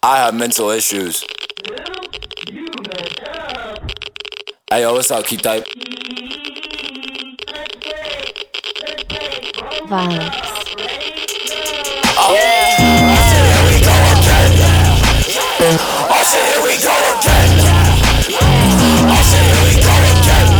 I have mental issues. Hey yo, what's up, Keith Type? Vibes. Oh yeah. Here we go again. Oh shit, here we go again. Oh shit, here we go again.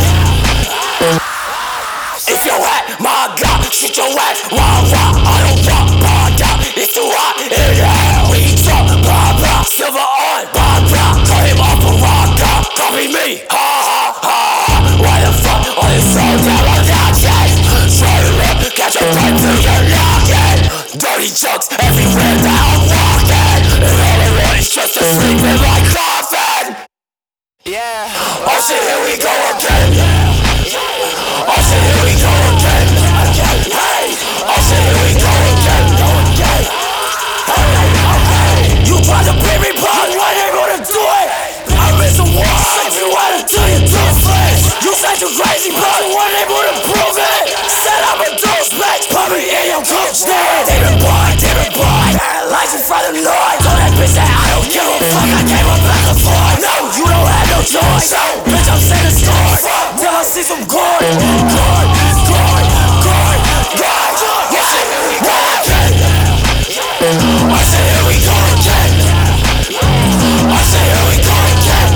If you're at my God, shoot your ass, wah wah. I don't rock, blah down. It's too hot in here. We talk, blah blah. Silver on, blah blah. Call him off a rocker. Copy me, ha ha ha. Why the fuck are you so down on that shit? Straight up, catch a break till you're knocking. Dirty jokes everywhere that I'm walking. And all I want is just to sleep in my coffin. Yeah. Oh shit, here we go again. Oh shit, here we go again. Hey. Oh shit, here we go again. Hey. You tried to bring me back, why ain't gonna do it? I'm in the war, save you out until you do flesh. You said you crazy, but you weren't able to prove it. Said I'm a douchebag, put me in your coach stand. Demon boy, paralyzed in front of the noise. Told that bitch that I don't give a fuck, I came up back and forth. No, you don't have no choice. So, bitch, I'm sending scores till I see some gore. Gore. You say here we go again. I say here we go again. I say here we go again.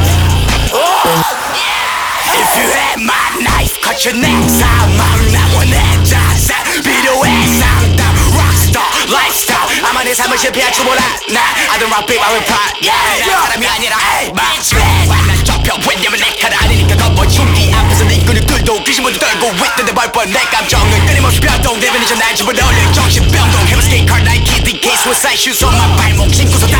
If you had my knife, cut your neck. 사망 나원의 자세 필요해 상담 rockstar lifestyle 아마 내 삶을 실패할 줄 몰라 나 I don't rap it, I reply 사람이 아니라 match 난 접혀 왜냐면 내 칼 아니니까 겁어 흉기 앞에서 내 끈을 귀신 모두 떨고 있던데 벌벌 내 감정은 끊임없이 변동 대변이 전 날 집어넣을 정신병동 Have a skate car, Nike, DK, suicide shoes on my 발목 신고서